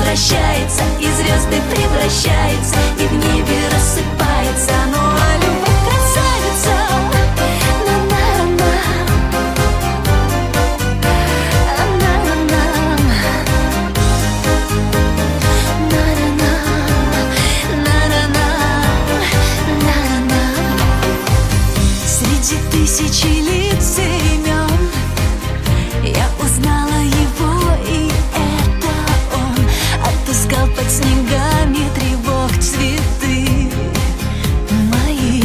превращается, и звезды превращаются, и в небе рассыпается. Ну а любовь красавица, на-на-на, на-на-на, на-на-на, на-на-на, на-на-на. Среди тысячи лиц и имен я узнала его, и это он. Отыскал под снегами тревог цветы мои.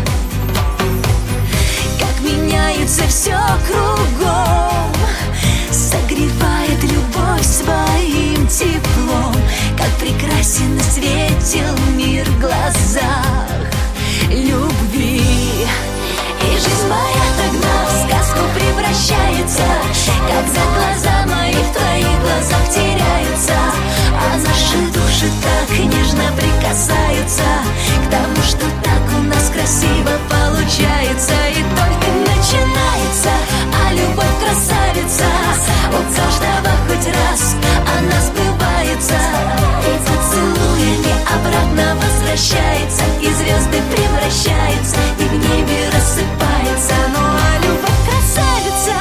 Как меняется все кругом, согревает любовь своим теплом. Как прекрасен и светел мир в глазах любви. И жизнь моя тогда в сказку превращается, как за глаза мои в твоих глазах теряются, а наши души так нежно прикасаются к тому, что так у нас красиво получается. И только начинается, а любовь красавица у каждого хоть раз она сбывается, и поцелуями обратно возвращается, и звезды превращаются, и в небе рассыпается. Ну а любовь красавица,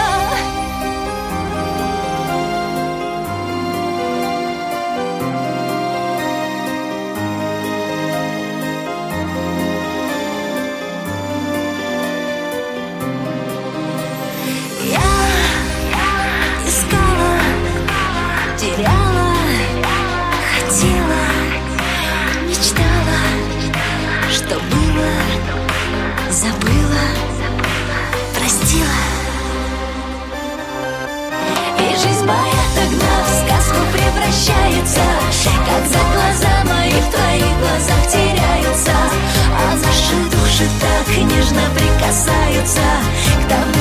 я искала, теряла, хотела, мечтала, что было, забыла, простила. И жизнь моя тогда в сказку превращается, как за глаза мои в твоих глазах теряются, а наши души так нежно прикасаются к тому,